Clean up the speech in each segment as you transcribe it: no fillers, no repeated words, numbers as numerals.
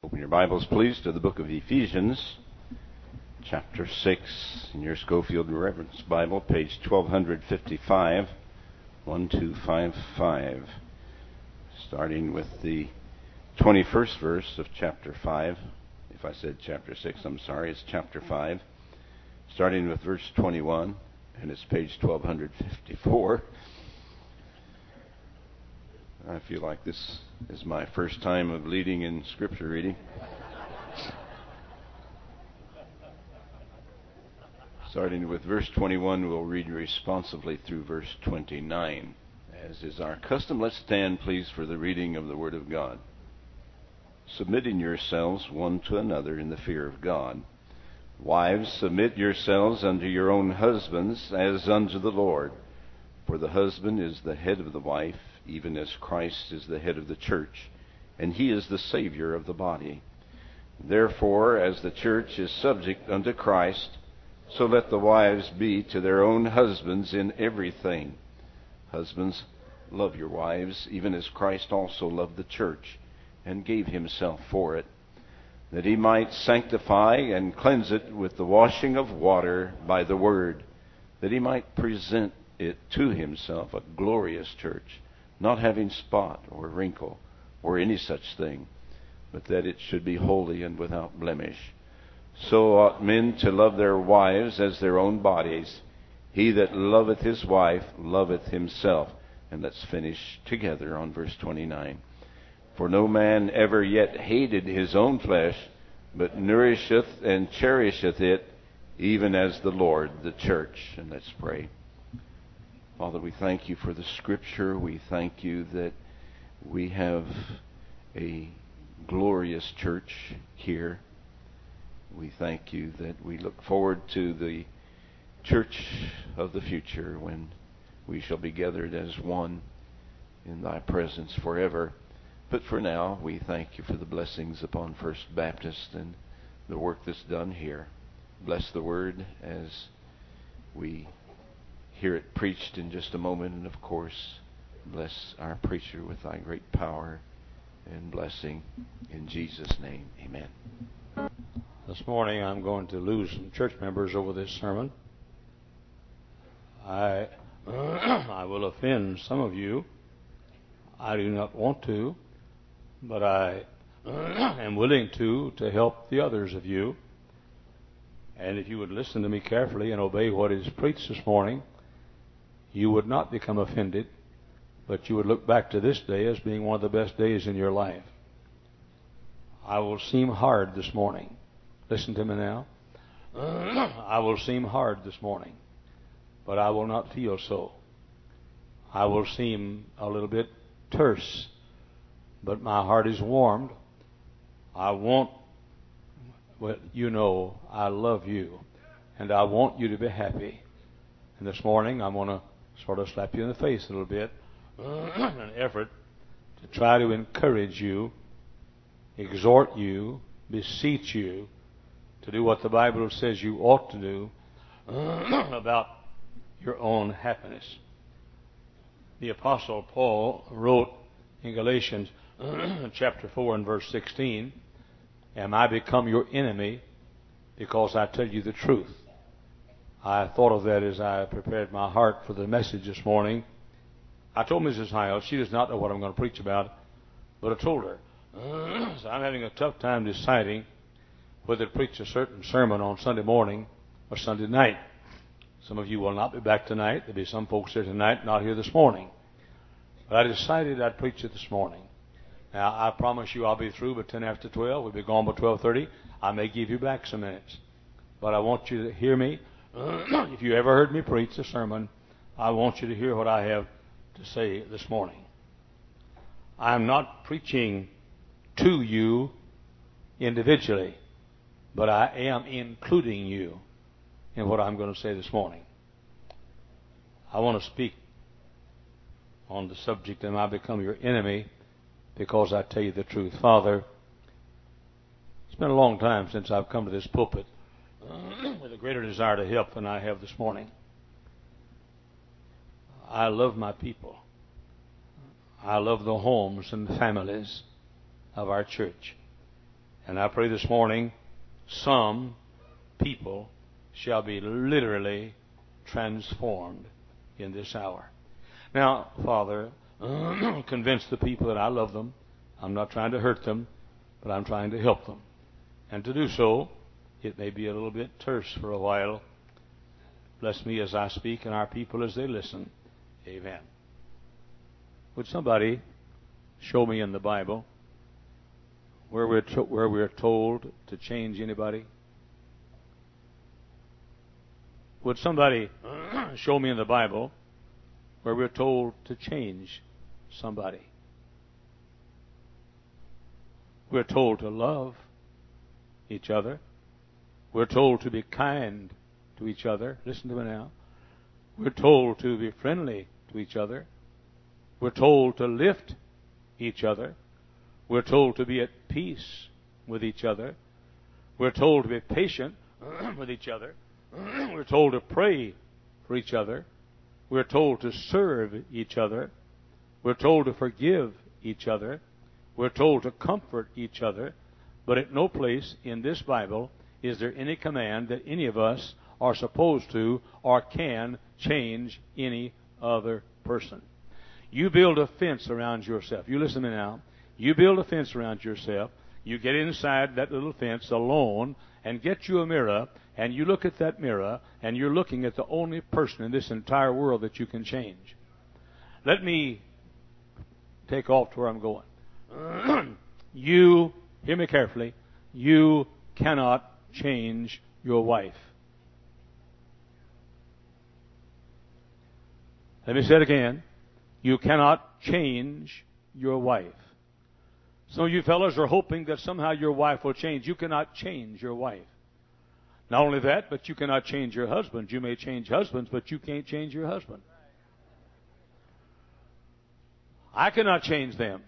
Open your Bibles, please, to the book of Ephesians, chapter 6, in your Schofield Reference Bible, page 1255, 1255, starting with the 21st verse of chapter 5. If I said chapter 6, I'm sorry, it's chapter 5, starting with verse 21, and it's page 1254. I feel like this is my first time of leading in scripture reading. Starting with verse 21, we'll read responsively through verse 29. As is our custom, let's stand, please, for the reading of the Word of God. Submitting yourselves one to another in the fear of God. Wives, submit yourselves unto your own husbands as unto the Lord. For the husband is the head of the wife, even as Christ is the head of the church, and he is the Savior of the body. Therefore, as the church is subject unto Christ, so let the wives be to their own husbands in everything. Husbands, love your wives, even as Christ also loved the church, and gave himself for it, that he might sanctify and cleanse it with the washing of water by the word, that he might present it to himself a glorious church, not having spot or wrinkle or any such thing, but that it should be holy and without blemish. So ought men to love their wives as their own bodies. He that loveth his wife loveth himself. And let's finish together on verse 29. For no man ever yet hated his own flesh, but nourisheth and cherisheth it, even as the Lord the church. And let's pray. Father, we thank you for the Scripture. We thank you that we have a glorious church here. We thank you that we look forward to the church of the future when we shall be gathered as one in thy presence forever. But for now, we thank you for the blessings upon First Baptist and the work that's done here. Bless the word as we hear it preached in just a moment, and of course, bless our preacher with thy great power and blessing. In Jesus' name, amen. This morning I'm going to lose some church members over this sermon. I will offend some of you. I do not want to, but I am willing to help the others of you. And if you would listen to me carefully and obey what is preached this morning, you would not become offended, but you would look back to this day as being one of the best days in your life. I will seem hard this morning. Listen to me now. I will seem hard this morning, but I will not feel so. I will seem a little bit terse, but my heart is warmed. I want, well, you know, I love you, and I want you to be happy. And this morning I'm going to sort of slap you in the face a little bit in an effort to try to encourage you, exhort you, beseech you to do what the Bible says you ought to do about your own happiness. The Apostle Paul wrote in Galatians chapter 4 and verse 16, "Am I become your enemy because I tell you the truth?" I thought of that as I prepared my heart for the message this morning. I told Mrs. Hiles, she does not know what I'm going to preach about, but I told her. So I'm having a tough time deciding whether to preach a certain sermon on Sunday morning or Sunday night. Some of you will not be back tonight. There'll be some folks here tonight, not here this morning. But I decided I'd preach it this morning. Now, I promise you I'll be through by 10 after 12. We'll be gone by 12:30. I may give you back some minutes. But I want you to hear me. If you ever heard me preach a sermon, I want you to hear what I have to say this morning. I'm not preaching to you individually, but I am including you in what I'm going to say this morning. I want to speak on the subject, "Am I become your enemy because I tell you the truth?" Father, it's been a long time since I've come to this pulpit with a greater desire to help than I have this morning. I love my people. I love the homes and the families of our church. And I pray this morning some people shall be literally transformed in this hour. Now, Father, convince the people that I love them. I'm not trying to hurt them, but I'm trying to help them. And to do so, it may be a little bit terse for a while. Bless me as I speak and our people as they listen. Amen. Would somebody show me in the Bible where we're told to change anybody? Would somebody show me in the Bible where we're told to change somebody? We're told to love each other. We're told to be kind to each other. Listen to me now. We're told to be friendly to each other. We're told to lift each other. We're told to be at peace with each other. We're told to be patient with each other. We're told to pray for each other. We're told to serve each other. We're told to forgive each other. We're told to comfort each other. But at no place in this Bible is there any command that any of us are supposed to or can change any other person. You build a fence around yourself. You listen to me now. You build a fence around yourself. You get inside that little fence alone and get you a mirror, and you look at that mirror, and you're looking at the only person in this entire world that you can change. Let me take off to where I'm going. You, hear me carefully, you cannot change your wife. Let me say it again. You cannot change your wife. Some of you fellows are hoping that somehow your wife will change. You cannot change your wife. Not only that, but you cannot change your husband. You may change husbands, but you can't change your husband. I cannot change them.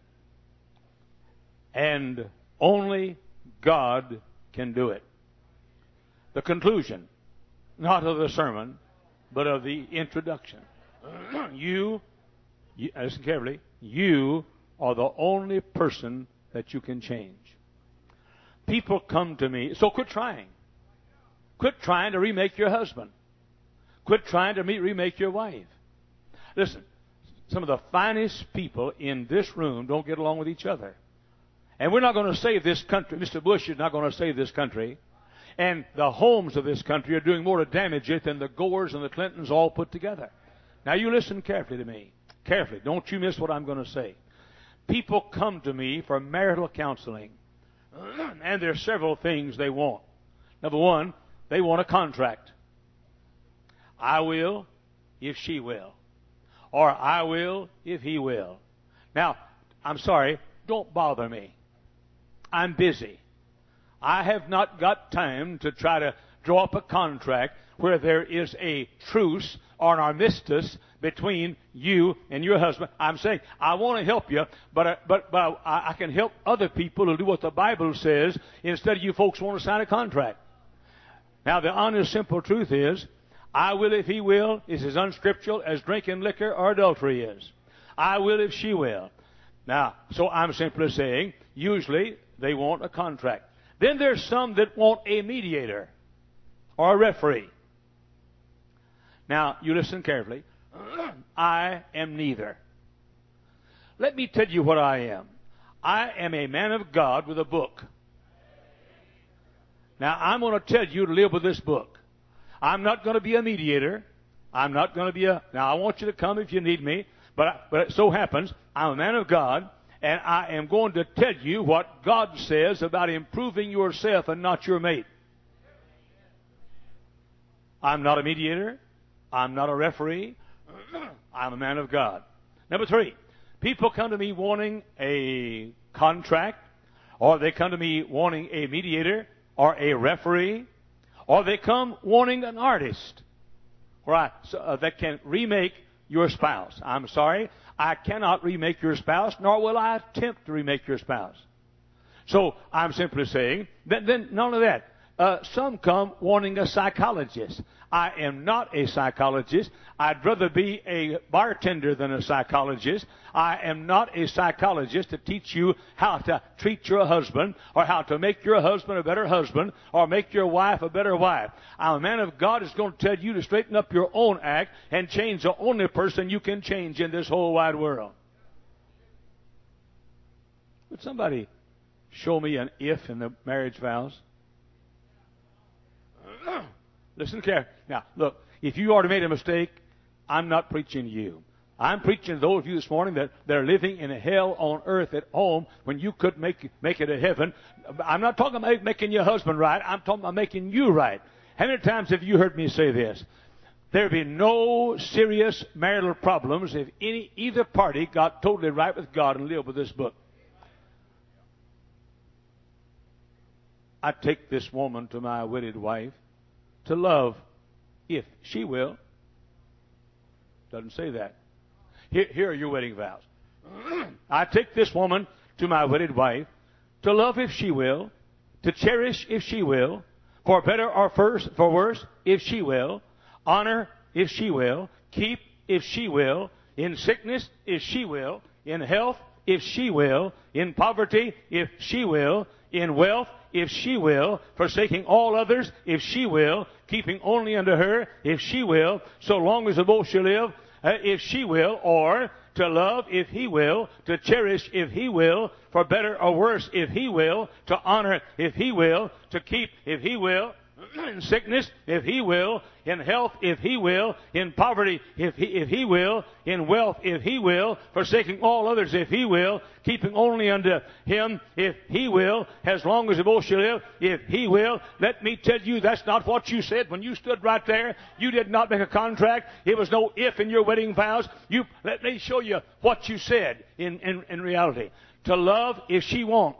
And only God can do it. The conclusion, not of the sermon, but of the introduction. You listen carefully, you are the only person that you can change. People come to me, so quit trying. Quit trying to remake your husband. Quit trying to remake your wife. Listen, some of the finest people in this room don't get along with each other. And we're not going to save this country. Mr. Bush is not going to save this country. And the homes of this country are doing more to damage it than the Gores and the Clintons all put together. Now you listen carefully to me. Carefully. Don't you miss what I'm going to say. People come to me for marital counseling. And there are several things they want. Number one, they want a contract. I will if she will. Or I will if he will. Now, I'm sorry, don't bother me. I'm busy. I have not got time to try to draw up a contract where there is a truce or an armistice between you and your husband. I'm saying I want to help you, but I can help other people to do what the Bible says instead of you folks want to sign a contract. Now, the honest, simple truth is, I will if he will is as unscriptural as drinking liquor or adultery is. I will if she will. Now, so I'm simply saying, usually they want a contract. Then there's some that want a mediator or a referee. Now, you listen carefully. I am neither. Let me tell you what I am. I am a man of God with a book. Now, I'm going to tell you to live with this book. I'm not going to be a mediator. I'm not going to be a... Now, I want you to come if you need me, but it so happens I'm a man of God, and I am going to tell you what God says about improving yourself and not your mate. I'm not a mediator. I'm not a referee. I'm a man of God. Number three, people come to me wanting a contract, or they come to me wanting a mediator or a referee, or they come wanting an artist that can remake your spouse. I'm sorry, I cannot remake your spouse, nor will I attempt to remake your spouse. So I'm simply saying, then not only that, Some come wanting a psychologist. I am not a psychologist. I'd rather be a bartender than a psychologist. I am not a psychologist to teach you how to treat your husband or how to make your husband a better husband or make your wife a better wife. I'm a man of God who's going to tell you to straighten up your own act and change the only person you can change in this whole wide world. Would somebody show me an if in the marriage vows? Listen carefully. Now, look, if you already made a mistake, I'm not preaching to you. I'm preaching to those of you this morning that they're living in a hell on earth at home when you could make it a heaven. I'm not talking about making your husband right. I'm talking about making you right. How many times have you heard me say this? There'd be no serious marital problems if either party got totally right with God and lived with this book. I take this woman to my wedded wife to love, if she will. Doesn't say that. Here are your wedding vows. I take this woman to my wedded wife to love if she will, to cherish if she will, for better or for worse if she will, honor if she will, keep if she will, in sickness if she will, in health if she will, in poverty if she will, in wealth if she will, forsaking all others if she will, keeping only unto her if she will, so long as the both shall live if she will, or to love if he will, to cherish if he will, for better or worse if he will, to honor if he will, to keep if he will, in sickness if he will, in health if he will, in poverty if he will, in wealth if he will, forsaking all others if he will, keeping only unto him if he will, as long as the both shall live if he will. Let me tell you, that's not what you said when you stood right there. You did not make a contract. It was no if in your wedding vows. Let me show you what you said in reality. To love if she won't.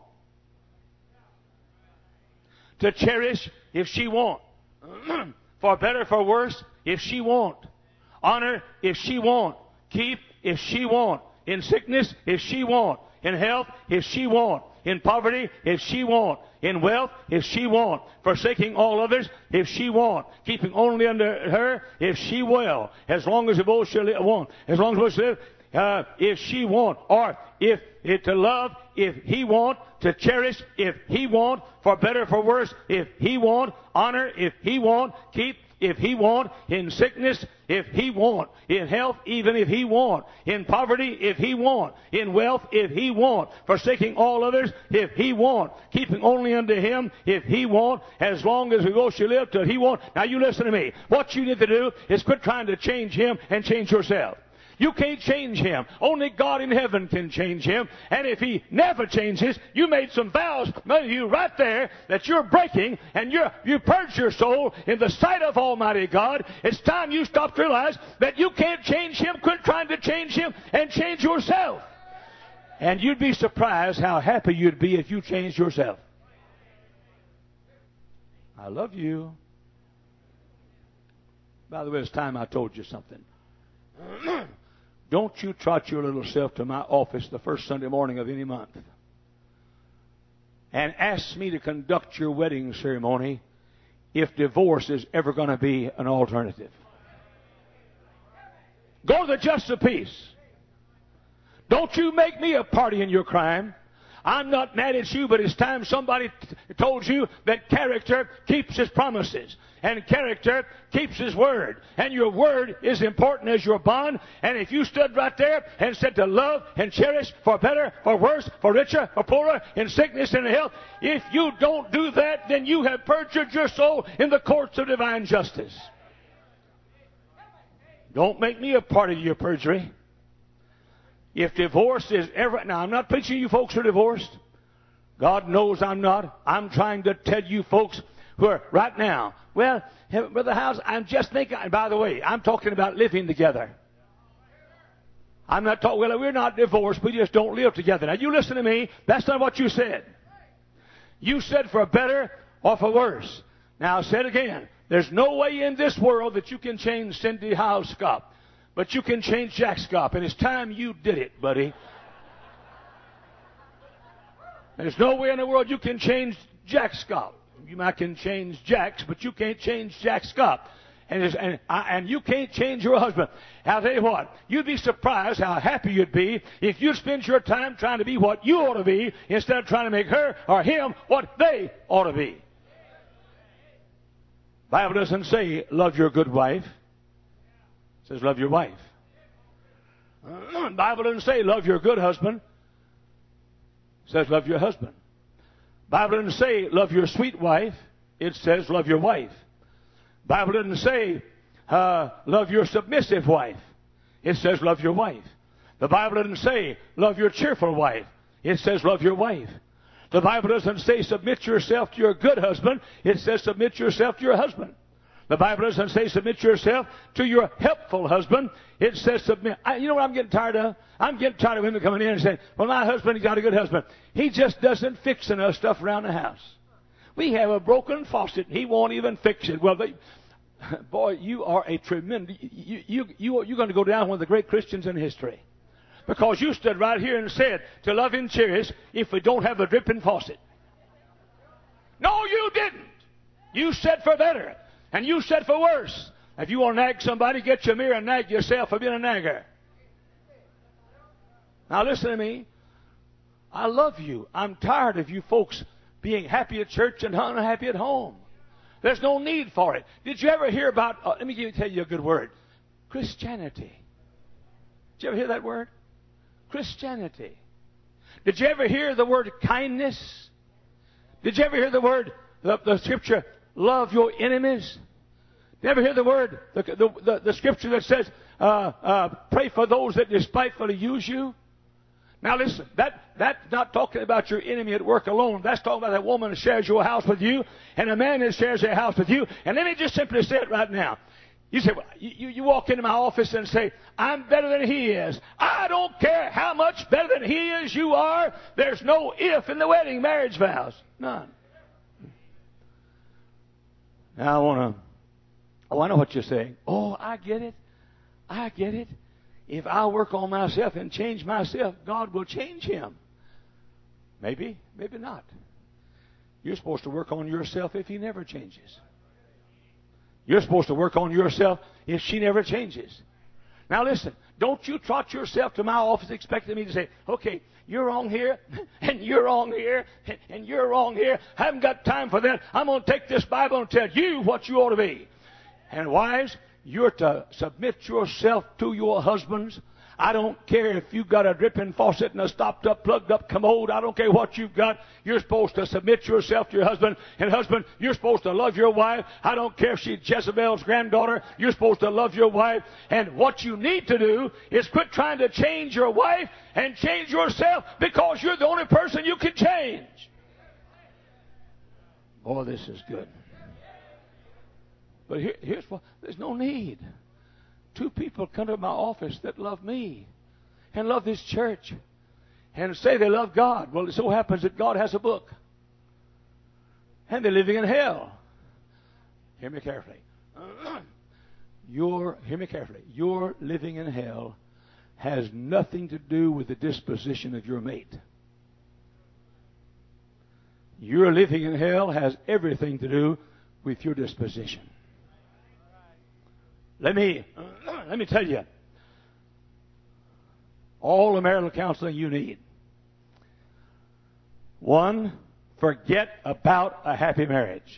To cherish if she won't. For better, for worse, if she won't. Honor if she won't. Keep if she won't. In sickness if she won't. In health if she won't. In poverty if she won't. In wealth if she won't. Forsaking all others if she won't. Keeping only under her if she will. As long as the both shall live, won't. As long as both shall live, if she won't. Or if to love if he won't, to cherish if he won't, for better, for worse if he won't, honor if he won't, keep if he won't, in sickness if he won't, in health even if he won't, in poverty if he won't, in wealth if he won't, forsaking all others if he won't, keeping only unto him if he won't, as long as we both shall live till he won't. Now you listen to me. What you need to do is quit trying to change him and change yourself. You can't change him. Only God in heaven can change him. And if he never changes, you made some vows, many of you right there, that you're breaking, and you purge your soul in the sight of Almighty God. It's time you stop to realize that you can't change him. Quit trying to change him and change yourself. And you'd be surprised how happy you'd be if you changed yourself. I love you. By the way, it's time I told you something. Don't you trot your little self to my office the first Sunday morning of any month and ask me to conduct your wedding ceremony if divorce is ever going to be an alternative. Go to the justice of peace. Don't you make me a party in your crime. I'm not mad at you, but it's time somebody told you that character keeps his promises. And character keeps his word. And your word is important as your bond. And if you stood right there and said to love and cherish, for better, for worse, for richer, for poorer, in sickness and in health, if you don't do that, then you have perjured your soul in the courts of divine justice. Don't make me a party to your perjury. If divorce is ever... Now, I'm not preaching you folks who are divorced. God knows I'm not. I'm trying to tell you folks who are right now, well, Brother House, I'm just thinking... And by the way, I'm talking about living together. I'm not talking... Well, we're not divorced. We just don't live together. Now, you listen to me. That's not what you said. You said for better or for worse. Now, I'll say it again. There's no way in this world that you can change Cindy Howe Scott. But you can change Jack Scott, and it's time you did it, buddy. There's no way in the world you can change Jack Scott. You might can change Jack's, but you can't change Jack Scott. And you can't change your husband. I'll tell you what, you'd be surprised how happy you'd be if you'd spend your time trying to be what you ought to be instead of trying to make her or him what they ought to be. The Bible doesn't say, love your good wife. It says, love your wife. The Bible doesn't say, love your good husband. It says, love your husband. The Bible doesn't say, love your sweet wife. It says, love your wife. The Bible doesn't say, love your submissive wife. It says, love your wife. The Bible doesn't say, love your cheerful wife. It says, love your wife. The Bible doesn't say, submit yourself to your good husband. It says, submit yourself to your husband. The Bible doesn't say, submit yourself to your helpful husband. It says, submit. You know what I'm getting tired of? I'm getting tired of women coming in and saying, well, my husband, he's got a good husband. He just doesn't fix enough stuff around the house. We have a broken faucet, and he won't even fix it. Well, boy, you are a tremendous... You're going to go down one of the great Christians in history. Because you stood right here and said to love and cherish if we don't have a dripping faucet. No, you didn't. You said for better. And you said for worse. If you want to nag somebody, get your mirror and nag yourself for being a nagger. Now listen to me. I love you. I'm tired of you folks being happy at church and unhappy at home. There's no need for it. Did you ever hear about, let me tell you a good word, Christianity. Did you ever hear that word? Christianity. Did you ever hear the word kindness? Did you ever hear the word, the scripture, love your enemies? Did you ever hear the word, the scripture that says, pray for those that despitefully use you? Now listen, that's not talking about your enemy at work alone. That's talking about that woman that shares your house with you and a man that shares their house with you. And let me just simply say it right now. You say, well, you walk into my office and say, I'm better than he is. I don't care how much better than he is you are. There's no if in the wedding marriage vows. None. Now I know what you're saying. Oh, I get it. I get it. If I work on myself and change myself, God will change him. Maybe, maybe not. You're supposed to work on yourself if he never changes. You're supposed to work on yourself if she never changes. Now listen, don't you trot yourself to my office expecting me to say, okay, you're wrong here, and you're wrong here, and you're wrong here. I haven't got time for that. I'm going to take this Bible and tell you what you ought to be. And wives, you're to submit yourself to your husbands. I don't care if you've got a dripping faucet and a stopped up, plugged up commode. I don't care what you've got. You're supposed to submit yourself to your husband. And husband, you're supposed to love your wife. I don't care if she's Jezebel's granddaughter. You're supposed to love your wife. And what you need to do is quit trying to change your wife and change yourself, because you're the only person you can change. Boy, this is good. But here's what, there's no need. Two people come to my office that love me and love this church and say they love God. Well, it so happens that God has a book. And they're living in hell. Hear me carefully. Hear me carefully. Your living in hell has nothing to do with the disposition of your mate. Your living in hell has everything to do with your disposition. Let me tell you, all the marital counseling you need. One, forget about a happy marriage.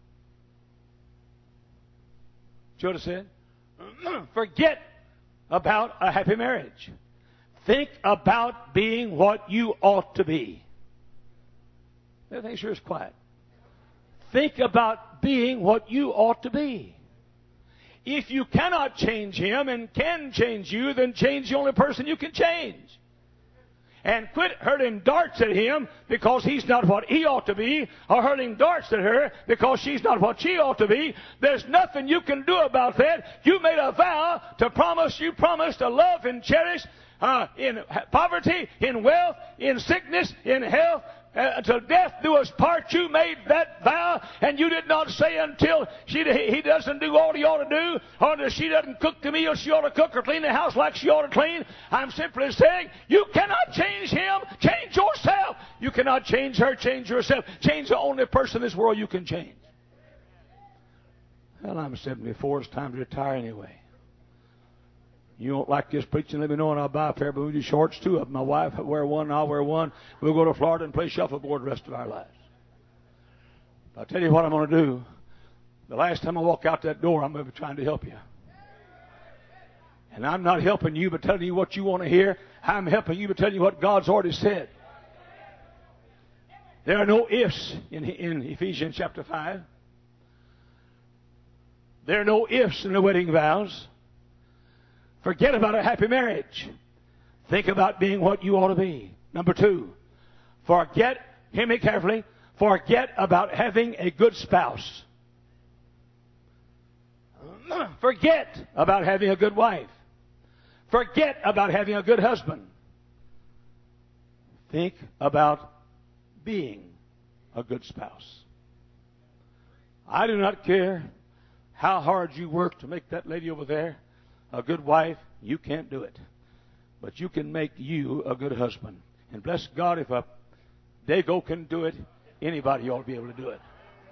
See what I said? Forget about a happy marriage. Think about being what you ought to be. Everything sure is quiet. Think about being what you ought to be. If you cannot change him and can change you, then change the only person you can change. And quit hurling darts at him because he's not what he ought to be, or hurling darts at her because she's not what she ought to be. There's nothing you can do about that. You made a vow to promise. You promised to love and cherish in poverty, in wealth, in sickness, in health. Till death do us part. You made that vow, and you did not say until he doesn't do all he ought to do, or until she doesn't cook the meal she ought to cook, or clean the house like she ought to clean. I'm simply saying, you cannot change him. Change yourself. You cannot change her, change yourself. Change the only person in this world you can change. Well, I'm 74. It's time to retire anyway. You don't like this preaching, let me know, and I'll buy a pair of Bermuda shorts, two of them. My wife will wear one, and I'll wear one. We'll go to Florida and play shuffleboard the rest of our lives. I'll tell you what I'm going to do. The last time I walk out that door, I'm going to be trying to help you. And I'm not helping you by telling you what you want to hear. I'm helping you by telling you what God's already said. There are no ifs in Ephesians chapter 5. There are no ifs in the wedding vows. Forget about a happy marriage. Think about being what you ought to be. Number 2, hear me carefully, forget about having a good spouse. Forget about having a good wife. Forget about having a good husband. Think about being a good spouse. I do not care how hard you work to make that lady over there a good wife. You can't do it. But you can make you a good husband. And bless God, if a Dago can do it, anybody ought to be able to do it.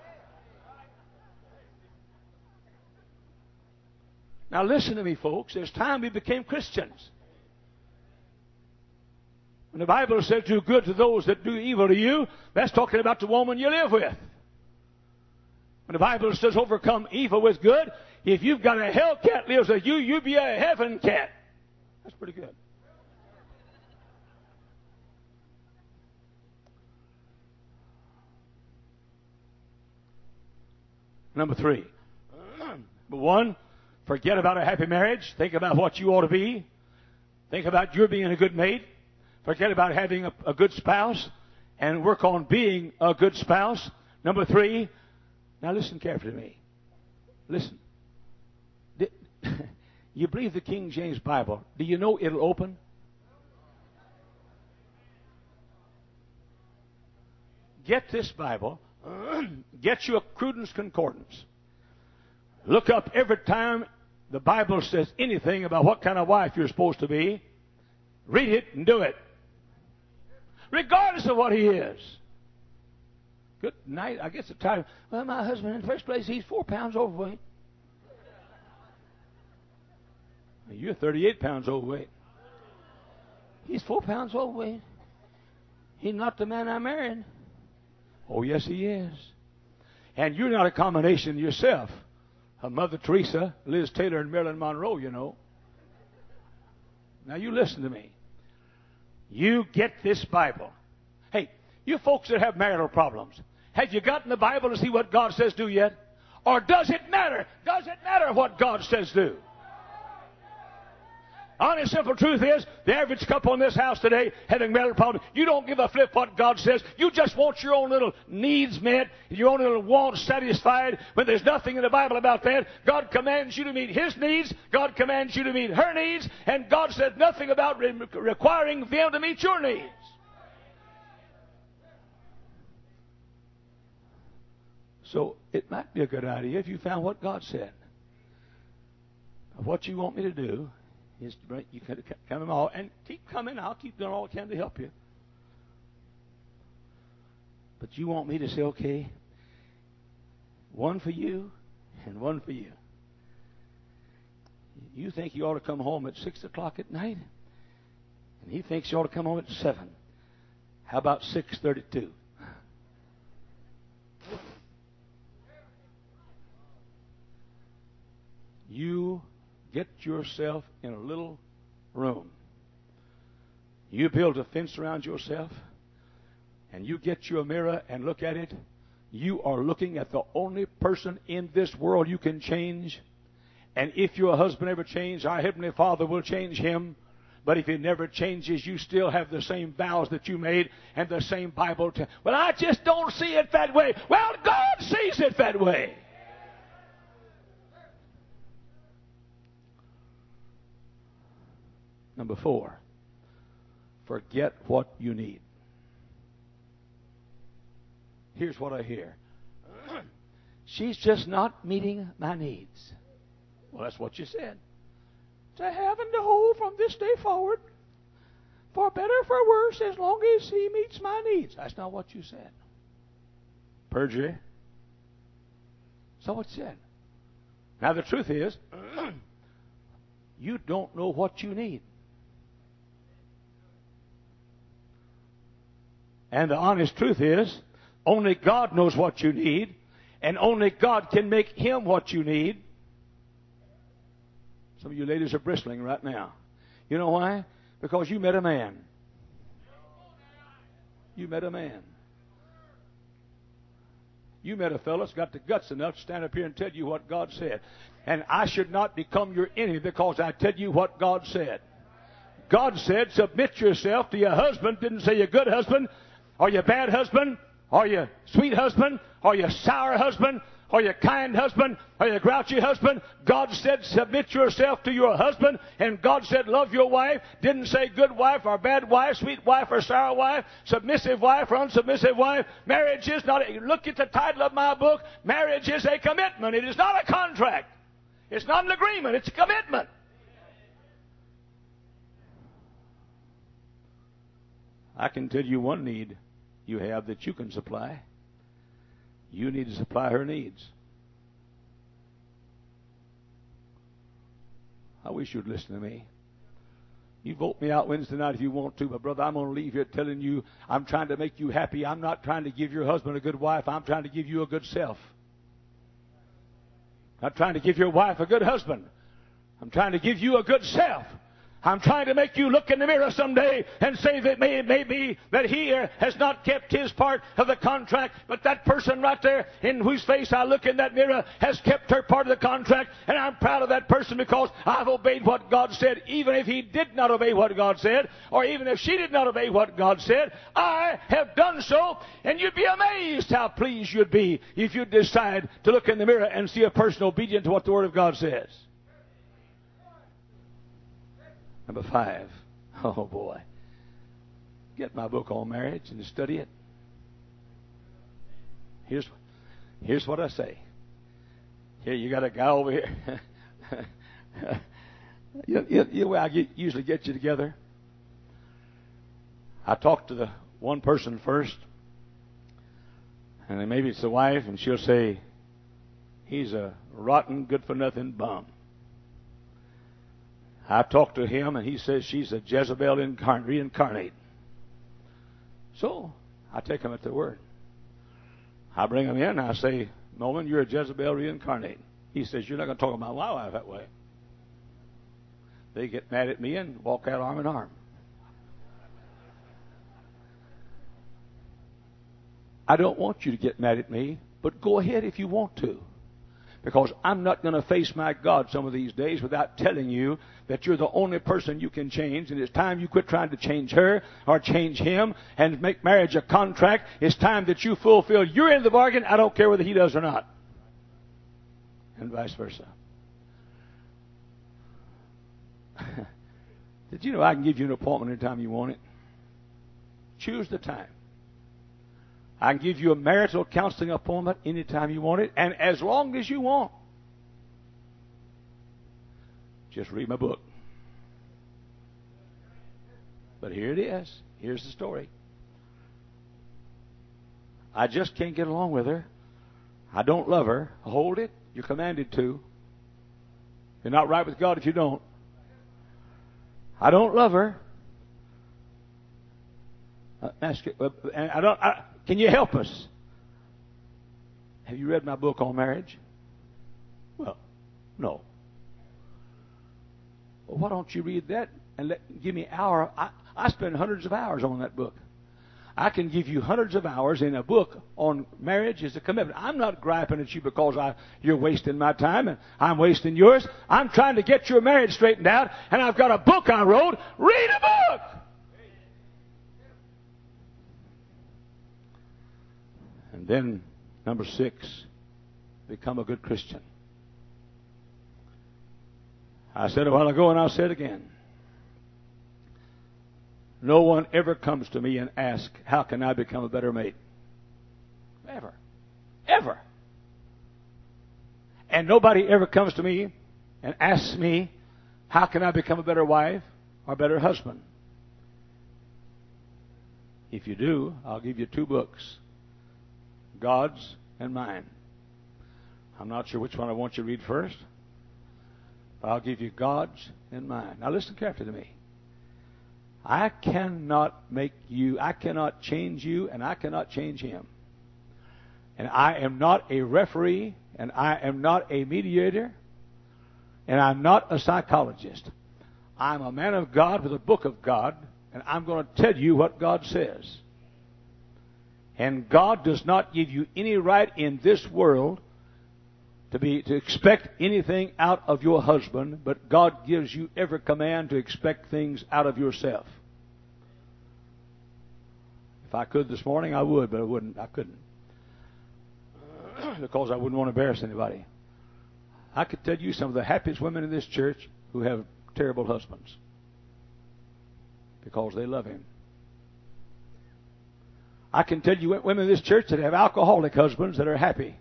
Now listen to me, folks. It's time we became Christians. When the Bible says do good to those that do evil to you, that's talking about the woman you live with. When the Bible says overcome evil with good, if you've got a hell cat lives with you, you be a heaven cat. That's pretty good. Number 3. Number 1, forget about a happy marriage. Think about what you ought to be. Think about your being a good mate. Forget about having a good spouse and work on being a good spouse. Number 3, now listen carefully to me. Listen. You believe the King James Bible. Do you know it'll open? Get this Bible. Get you a Cruden's Concordance. Look up every time the Bible says anything about what kind of wife you're supposed to be. Read it and do it. Regardless of what he is. Good night. I guess the time. Well, my husband, in the first place, he's 4 pounds overweight. You're 38 pounds overweight. He's 4 pounds overweight. He's not the man I married. Oh, yes, he is. And you're not a combination yourself of Mother Teresa, Liz Taylor, and Marilyn Monroe, you know. Now, you listen to me. You get this Bible. Hey, you folks that have marital problems, have you gotten the Bible to see what God says do yet? Or does it matter? Does it matter what God says do? Honest, simple truth is, the average couple in this house today having marital problems, you don't give a flip what God says. You just want your own little needs met, your own little wants satisfied, when there's nothing in the Bible about that. God commands you to meet His needs. God commands you to meet her needs. And God said nothing about requiring them to meet your needs. So it might be a good idea if you found what God said. What you want me to do is you can come all and keep coming. I'll keep doing all I can to help you. But you want me to say, okay, one for you and one for you. You think you ought to come home at 6 o'clock at night, and he thinks you ought to come home at 7. How about 6:32? You get yourself in a little room. You build a fence around yourself, and you get you a mirror and look at it. You are looking at the only person in this world you can change. And if your husband ever changed, our Heavenly Father will change him. But if he never changes, you still have the same vows that you made and the same Bible. Well, I just don't see it that way. Well, God sees it that way. Number 4, forget what you need. Here's what I hear. She's just not meeting my needs. Well, that's what you said. To have and to hold from this day forward. For better or for worse, as long as he meets my needs. That's not what you said. Perjury. So what you said. Now the truth is, you don't know what you need. And the honest truth is, only God knows what you need, and only God can make him what you need. Some of you ladies are bristling right now. You know why? Because you met a man. You met a man. You met a fellow that's got the guts enough to stand up here and tell you what God said. And I should not become your enemy because I tell you what God said. God said, submit yourself to your husband. Didn't say your good husband, or your bad husband, or your sweet husband, or your sour husband, or your kind husband, or your grouchy husband. God said, submit yourself to your husband. And God said, love your wife. Didn't say good wife or bad wife, sweet wife or sour wife, submissive wife or unsubmissive wife. Marriage is not look at the title of my book. Marriage is a commitment. It is not a contract. It's not an agreement. It's a commitment. I can tell you one need you have that you can supply. You need to supply her needs. I wish you'd listen to me. You vote me out Wednesday night if you want to, but brother, I'm going to leave here telling you I'm trying to make you happy. I'm not trying to give your husband a good wife. I'm trying to give you a good self. I'm not trying to give your wife a good husband. I'm trying to give you a good self. I'm trying to make you look in the mirror someday and say that it may be that he has not kept his part of the contract, but that person right there in whose face I look in that mirror has kept her part of the contract, and I'm proud of that person because I've obeyed what God said, even if he did not obey what God said, or even if she did not obey what God said. I have done so, and you'd be amazed how pleased you'd be if you'd decide to look in the mirror and see a person obedient to what the Word of God says. Number 5. Oh, boy. Get my book on marriage and study it. Here's what I say. Here, you got a guy over here. You know where I usually get you together? I talk to the one person first, and then maybe it's the wife, and she'll say, he's a rotten, good-for-nothing bum. I talked to him, and he says she's a Jezebel reincarnate. So I take him at their word. I bring him in, and I say, Nolan, you're a Jezebel reincarnate. He says, you're not going to talk about my wife that way. They get mad at me and walk out arm in arm. I don't want you to get mad at me, but go ahead if you want to. Because I'm not going to face my God some of these days without telling you that you're the only person you can change, and it's time you quit trying to change her or change him and make marriage a contract. It's time that you fulfill your end of the bargain. I don't care whether he does or not. And vice versa. Did you know I can give you an appointment anytime you want it? Choose the time. I can give you a marital counseling appointment anytime you want it, and as long as you want. Just read my book. But here it is. Here's the story. I just can't get along with her. I don't love her. Hold it. You're commanded to. You're not right with God if you don't. I don't love her. Can you help us? Have you read my book on marriage? Well, no. Well, why don't you read that and give me an hour? I spend hundreds of hours on that book. I can give you hundreds of hours in a book on marriage as a commitment. I'm not griping at you because you're wasting my time and I'm wasting yours. I'm trying to get your marriage straightened out, and I've got a book I wrote. Read a book! And then, number 6, become a good Christian. I said a while ago, and I'll say it again. No one ever comes to me and asks, how can I become a better mate? Ever. Ever. And nobody ever comes to me and asks me, how can I become a better wife or a better husband? If you do, I'll give you 2 books, God's and mine. I'm not sure which one I want you to read first, but I'll give you God's and mine. Now listen carefully to me. I cannot make you, I cannot change you, and I cannot change him. And I am not a referee, and I am not a mediator, and I'm not a psychologist. I'm a man of God with a book of God, and I'm going to tell you what God says. And God does not give you any right in this world to expect anything out of your husband, but God gives you every command to expect things out of yourself. If I could this morning, I would, but I couldn't. Because I wouldn't want to embarrass anybody. I could tell you some of the happiest women in this church who have terrible husbands because they love him. I can tell you women in this church that have alcoholic husbands that are happy.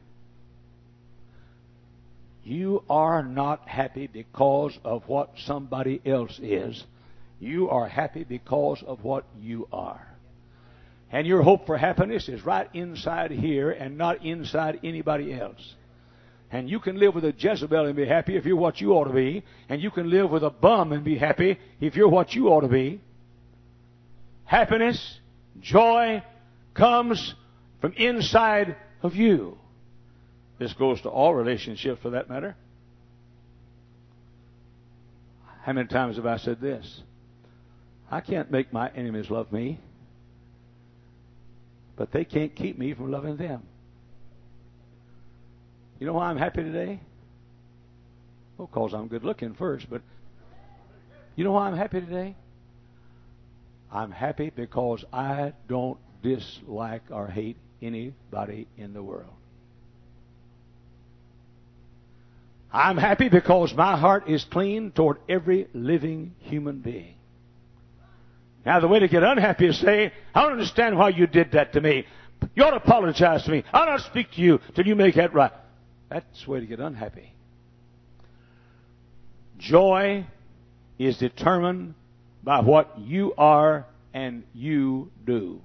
You are not happy because of what somebody else is. You are happy because of what you are. And your hope for happiness is right inside here and not inside anybody else. And you can live with a Jezebel and be happy if you're what you ought to be. And you can live with a bum and be happy if you're what you ought to be. Happiness, joy comes from inside of you. This goes to all relationships for that matter. How many times have I said this? I can't make my enemies love me, but they can't keep me from loving them. You know why I'm happy today? Well, because I'm good looking first, but you know why I'm happy today? I'm happy because I don't dislike or hate anybody in the world. I'm happy because my heart is clean toward every living human being. Now, the way to get unhappy is say, I don't understand why you did that to me. You ought to apologize to me. I'll not speak to you till you make that right. That's the way to get unhappy. Joy is determined by what you are and you do.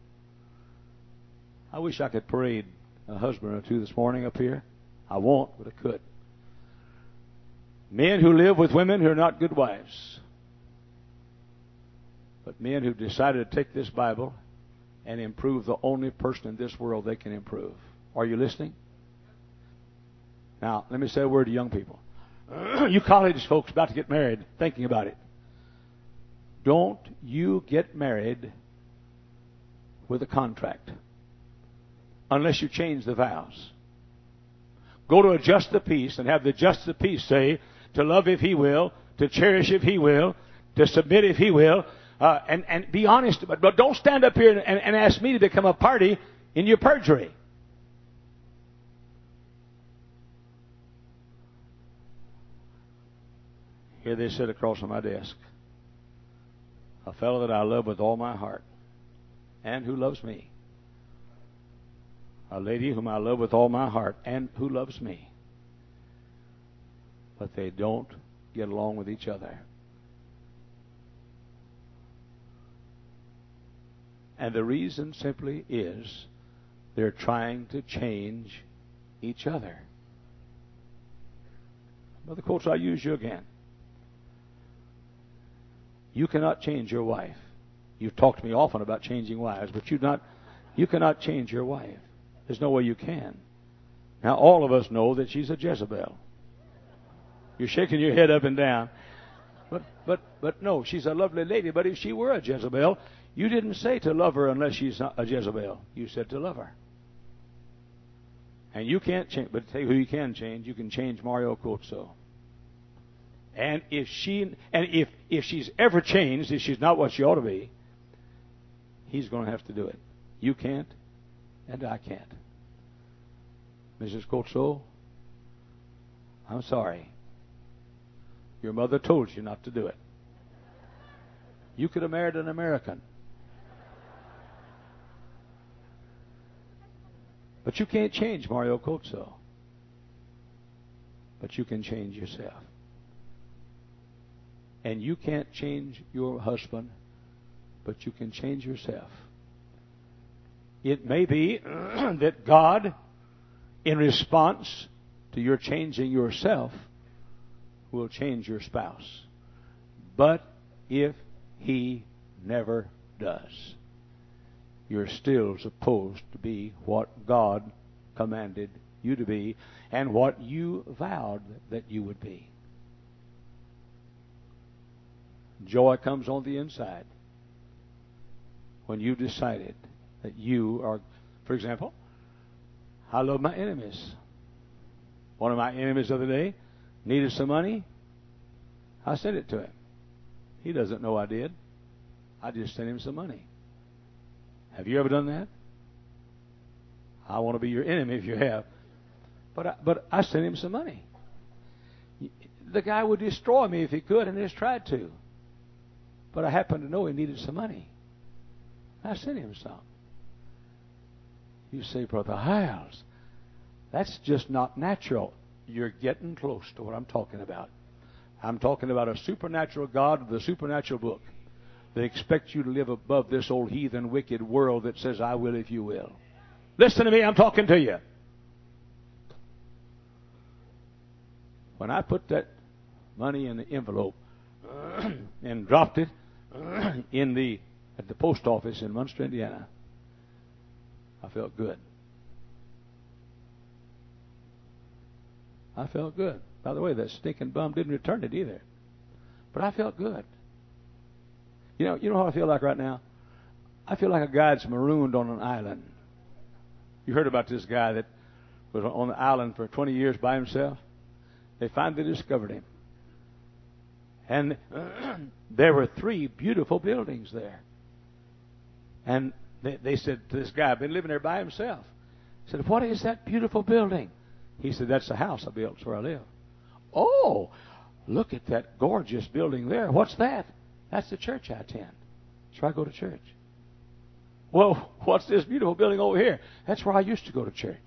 I wish I could parade a husband or 2 this morning up here. I won't, but I could. Men who live with women who are not good wives. But men who've decided to take this Bible and improve the only person in this world they can improve. Are you listening? Now, let me say a word to young people. You college folks about to get married, thinking about it. Don't you get married with a contract unless you change the vows. Go to a justice of peace and have the justice of peace say, to love if he will, to cherish if he will, to submit if he will, and be honest. But don't stand up here and ask me to become a party in your perjury. Here they sit across from my desk. A fellow that I love with all my heart and who loves me. A lady whom I love with all my heart and who loves me. But they don't get along with each other. And the reason simply is they're trying to change each other. Brother Coates, I'll use you again. You cannot change your wife. You've talked to me often about changing wives, but you cannot change your wife. There's no way you can. Now, all of us know that she's a Jezebel. You're shaking your head up and down. But no, she's a lovely lady. But if she were a Jezebel, you didn't say to love her unless she's not a Jezebel. You said to love her. And you can't change. But tell you who you can change. You can change Mario Coetzo. And if she's ever changed, if she's not what she ought to be, he's going to have to do it. You can't, and I can't. Mrs. Coetzo, I'm sorry. Your mother told you not to do it. You could have married an American. But you can't change Mario Coetzo. But you can change yourself. And you can't change your husband, but you can change yourself. It may be that God, in response to your changing yourself, will change your spouse. But if He never does, you're still supposed to be what God commanded you to be and what you vowed that you would be. Joy comes on the inside when you decided that you are, for example, I love my enemies. One of my enemies the other day needed some money. I sent it to him. He doesn't know I did. I just sent him some money. Have you ever done that? I want to be your enemy if you have. But I sent him some money. The guy would destroy me if he could, and has tried to. But I happened to know he needed some money. I sent him some. You say, Brother Hiles, that's just not natural. You're getting close to what I'm talking about. I'm talking about a supernatural God of the supernatural book that expects you to live above this old heathen, wicked world that says, I will if you will. Listen to me, I'm talking to you. When I put that money in the envelope and dropped it at the post office in Munster, Indiana, I felt good. I felt good. By the way, that stinking bum didn't return it either. But I felt good. You know how I feel like right now? I feel like a guy that's marooned on an island. You heard about this guy that was on the island for 20 years by himself? They finally discovered him. And there were 3 beautiful buildings there. And they said to this guy, been living there by himself. He said, what is that beautiful building? He said, that's the house I built. It's where I live. Oh, look at that gorgeous building there. What's that? That's the church I attend. That's where I go to church. Well, what's this beautiful building over here? That's where I used to go to church.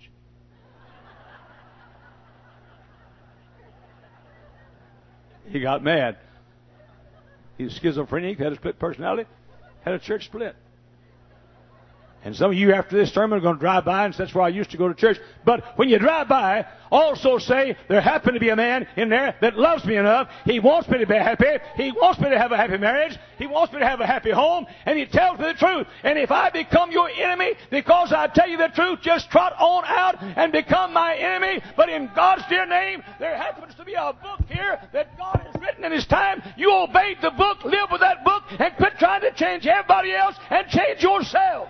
He got mad. He's schizophrenic, had a split personality, had a church split. And some of you after this sermon are going to drive by and say, that's where I used to go to church. But when you drive by, also say, there happened to be a man in there that loves me enough. He wants me to be happy. He wants me to have a happy marriage. He wants me to have a happy home. And he tells me the truth. And if I become your enemy because I tell you the truth, just trot on out and become my enemy. But in God's dear name, there happens to be a book here that God has written in His time. You obeyed the book, live with that book, and quit trying to change everybody else and change yourself.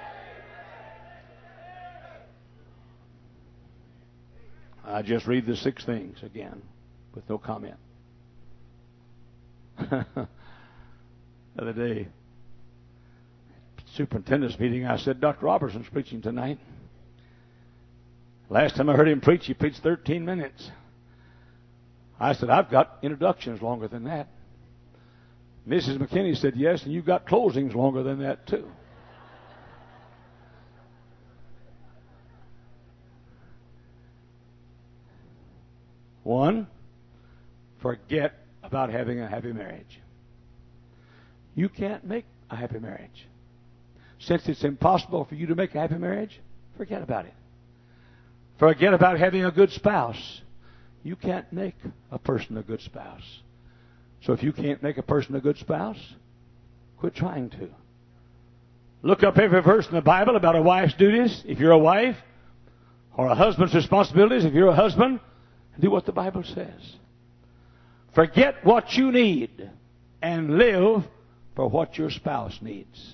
I just read the 6 things again with no comment. The other day, superintendent's meeting, I said, Dr. Robertson's preaching tonight. Last time I heard him preach, he preached 13 minutes. I said, I've got introductions longer than that. Mrs. McKinney said, yes, and you've got closings longer than that, too. One, forget about having a happy marriage. You can't make a happy marriage. Since it's impossible for you to make a happy marriage, forget about it. Forget about having a good spouse. You can't make a person a good spouse. So if you can't make a person a good spouse, quit trying to. Look up every verse in the Bible about a wife's duties, if you're a wife, or a husband's responsibilities, if you're a husband. Do what the Bible says. Forget what you need and live for what your spouse needs.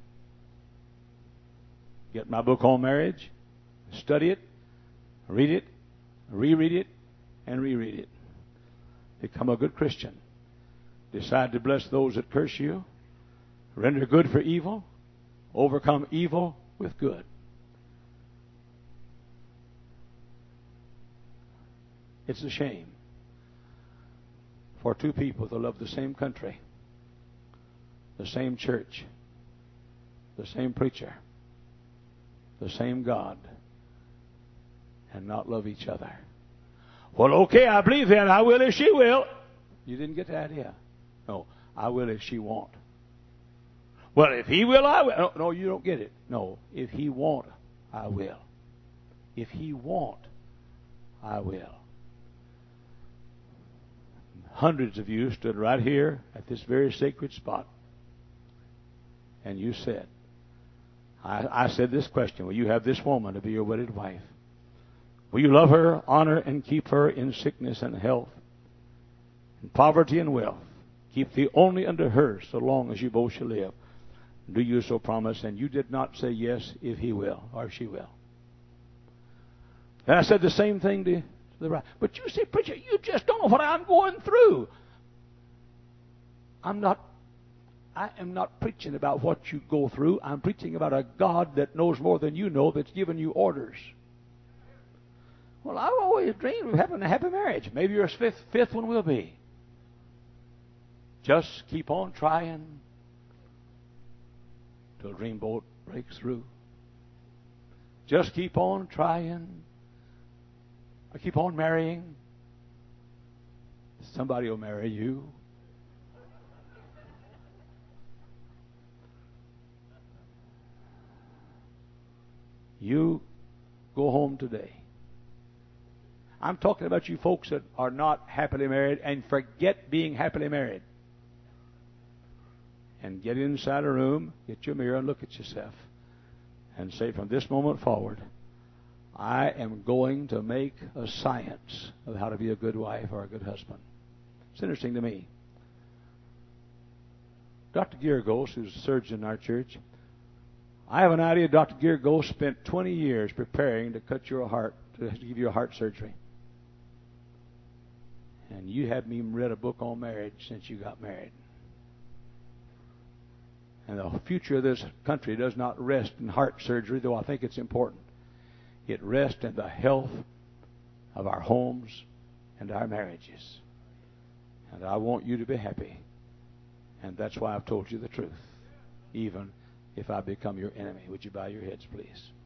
Get my book on marriage, study it, read it, reread it, and reread it. Become a good Christian. Decide to bless those that curse you. Render good for evil. Overcome evil with good. It's a shame for 2 people to love the same country, the same church, the same preacher, the same God, and not love each other. Well, okay, I believe that. I will if she will. You didn't get the idea. No, I will if she won't. Well, if He will, I will. No, no, you don't get it. No, if He won't, I will. If He won't, I will. Hundreds of you stood right here at this very sacred spot, and you said, I said this question, will you have this woman to be your wedded wife? Will you love her, honor, and keep her in sickness and health, in poverty and wealth? Keep thee only unto her so long as you both shall live. Do you so promise? And you did not say yes, if he will or she will. And I said the same thing to the bride. But you say, preacher, you just don't know what I'm going through. I am not preaching about what you go through. I'm preaching about a God that knows more than you know, that's given you orders. Well, I've always dreamed of having a happy marriage. Maybe your fifth one will be. Just keep on trying till a dream boat breaks through. Just keep on trying. Or keep on marrying. Somebody will marry you. You go home today. I'm talking about you folks that are not happily married and forget being happily married. And get inside a room, get your mirror and look at yourself and say, from this moment forward, I am going to make a science of how to be a good wife or a good husband. It's interesting to me. Dr. Geargos, who's a surgeon in our church, I have an idea Dr. Geargos spent 20 years preparing to cut your heart, to give you a heart surgery. And you haven't even read a book on marriage since you got married. And the future of this country does not rest in heart surgery, though I think it's important. It rests in the health of our homes and our marriages. And I want you to be happy. And that's why I've told you the truth, even if I become your enemy. Would you bow your heads, please?